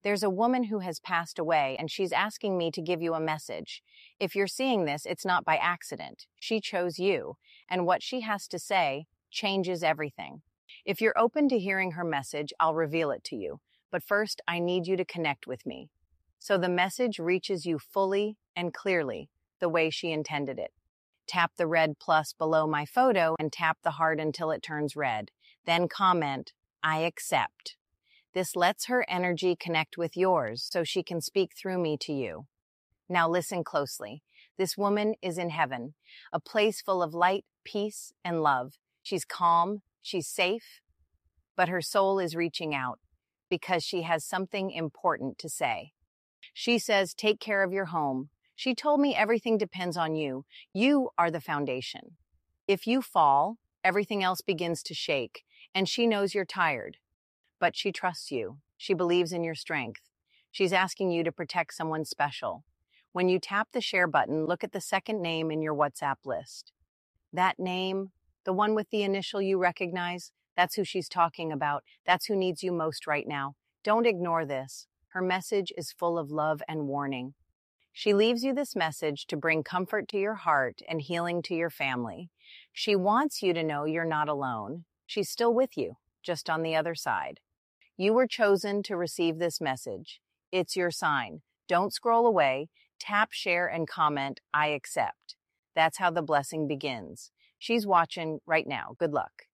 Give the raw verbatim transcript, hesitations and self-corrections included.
There's a woman who has passed away, and she's asking me to give you a message. If you're seeing this, it's not by accident. She chose you, and what she has to say changes everything. If you're open to hearing her message, I'll reveal it to you. But first, I need you to connect with me, so the message reaches you fully and clearly, the way she intended it. Tap the red plus below my photo and tap the heart until it turns red. Then comment, "I accept." This lets her energy connect with yours so she can speak through me to you. Now listen closely. This woman is in heaven, a place full of light, peace, and love. She's calm, she's safe, but her soul is reaching out because she has something important to say. She says, take care of your home. She told me everything depends on you. You are the foundation. If you fall, everything else begins to shake, and she knows you're tired. But she trusts you. She believes in your strength. She's asking you to protect someone special. When you tap the share button, look at the second name in your WhatsApp list. That name, the one with the initial you recognize, that's who she's talking about. That's who needs you most right now. Don't ignore this. Her message is full of love and warning. She leaves you this message to bring comfort to your heart and healing to your family. She wants you to know you're not alone. She's still with you, just on the other side. You were chosen to receive this message. It's your sign. Don't scroll away. Tap, share, and comment, "I accept." That's how the blessing begins. She's watching right now. Good luck.